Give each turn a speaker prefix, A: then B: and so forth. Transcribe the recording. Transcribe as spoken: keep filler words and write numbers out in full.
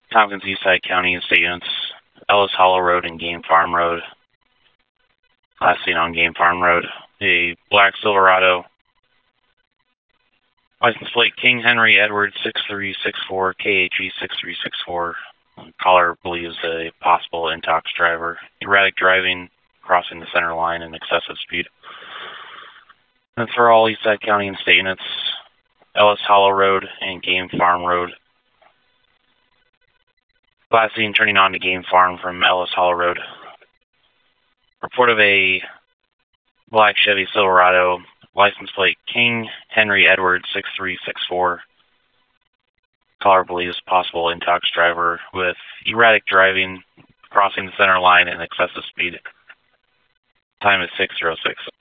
A: Tompkins Eastside County and State Units, Ellis Hollow Road and Game Farm Road. Last seen on Game Farm Road, a black Silverado. License plate King Henry Edward six three six four, K H E six three six four. Caller believes a possible intox driver. Erratic driving, crossing the center line and excessive speed. That's for all Eastside County and State Units, Ellis Hollow Road and Game Farm Road. Last seen turning on to Game Farm from Ellis Hollow Road. Report of a black Chevy Silverado, license plate King Henry Edward six three six four. Caller believes possible intox driver with erratic driving, crossing the center line and excessive speed. Time is six oh six.